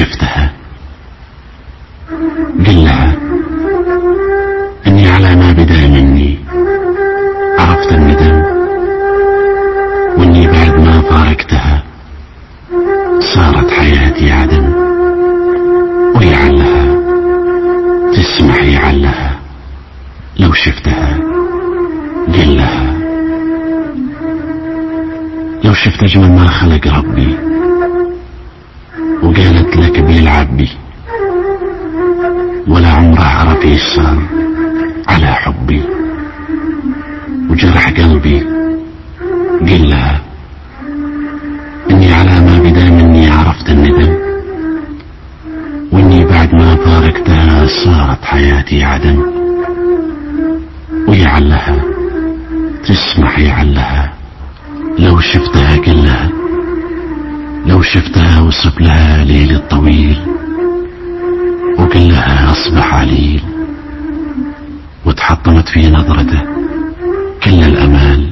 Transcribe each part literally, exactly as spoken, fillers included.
شفتها قل لها اني على ما بدا مني عرفت الندم، واني بعد ما فارقتها صارت حياتي عدم. ويعلها تسمح يعلها لو شفتها قل لها لو شفت اجمل ما خلق ربي وقالت لك بيلعب بي ولا عمره عرف يسار على حبي وجرح قلبي قل لها اني على ما بدا مني عرفت الندم، واني بعد ما فارقتها صارت حياتي عدم. ويعلها تسمح يعلها لو شفتها قل لها لو شفتها وصف لها ليل الطويل وقل لها اصبح عليل، وتحطمت في نظرته كل الامال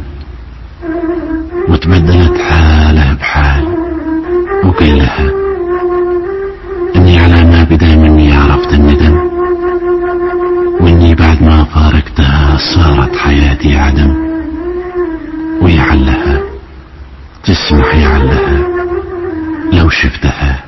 وتبدلت حاله بحال. وقل لها اني على ما بدا مني عرفت الندم، واني بعد ما فارقتها صارت حياتي عدم. ويعلها تسمح يعلها لو شفتها